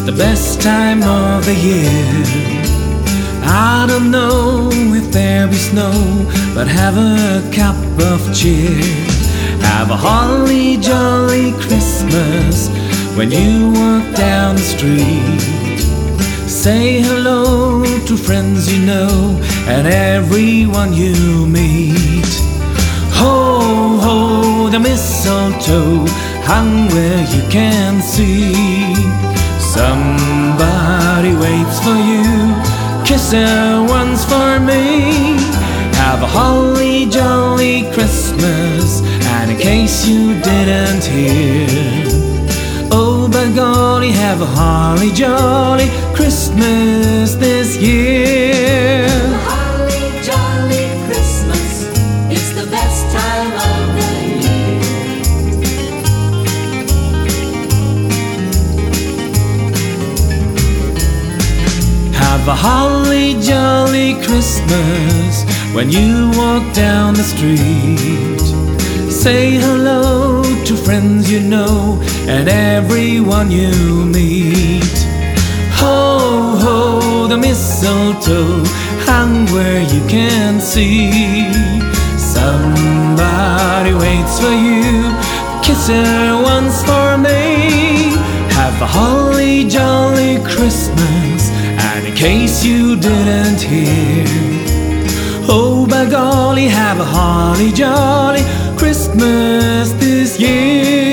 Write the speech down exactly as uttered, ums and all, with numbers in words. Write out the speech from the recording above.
It's the best time of the year. I don't know if there'll be snow, but have a cup of cheer. Have a holly jolly Christmas when you walk down the street. Say hello to friends you know and everyone you meet. Ho, ho, the mistletoe hung where you can see. Somebody waits for you, kiss her once for me. Have a holly jolly Christmas, and in case you didn't hear, oh by golly, have a holly jolly Christmas this year. Holly jolly Christmas, it's the best time of the year. Have a holly jolly Christmas when you walk down the street. Say hello to friends you know and everyone you meet. Ho, ho, the mistletoe hung where you can see. Somebody waits for you, kiss her once for me. Have a holly jolly Christmas, and in case you didn't hear, oh by golly, have a holly jolly Christmas this year.